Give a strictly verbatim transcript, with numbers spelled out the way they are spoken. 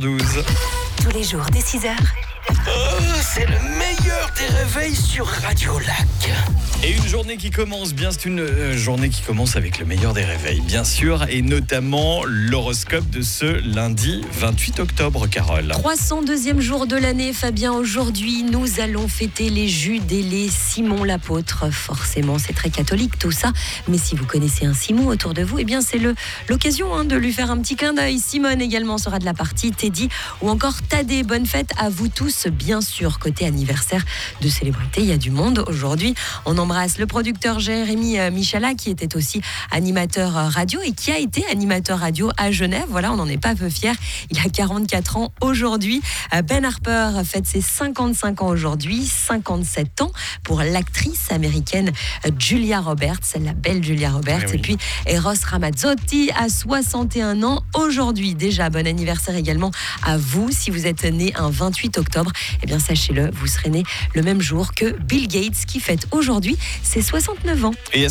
douze. Tous les jours dès six heures. Oh, c'est le meilleur des réveils sur Radio Lac. Et une journée qui commence bien, c'est une euh, journée qui commence avec le meilleur des réveils, bien sûr, et notamment l'horoscope de ce lundi vingt-huit octobre, Carole. trois cent deuxième jour de l'année, Fabien. Aujourd'hui, nous allons fêter les Judes et les Simon l'apôtre. Forcément, c'est très catholique tout ça, mais si vous connaissez un Simon autour de vous, eh bien c'est le, l'occasion hein, de lui faire un petit clin d'œil. Simone également sera de la partie, Teddy ou encore Tadé. Bonne fête à vous tous, bien sûr. Côté anniversaire de célébrité, il y a du monde aujourd'hui. On embrasse le producteur Jérémy Michala qui était aussi animateur radio et qui a été animateur radio à Genève. Voilà, on n'en est pas peu fiers. Il a quarante-quatre ans aujourd'hui. Ben Harper fête ses cinquante-cinq ans aujourd'hui, cinquante-sept ans pour l'actrice américaine Julia Roberts, la belle Julia Roberts. Oui, oui. Et puis Eros Ramazzotti a soixante et un ans aujourd'hui. Déjà, bon anniversaire également à vous. Si vous êtes né un vingt-huit octobre, eh bien sachez-le, vous serez né le même jour que Bill Gates qui fête aujourd'hui ses soixante-neuf ans. Et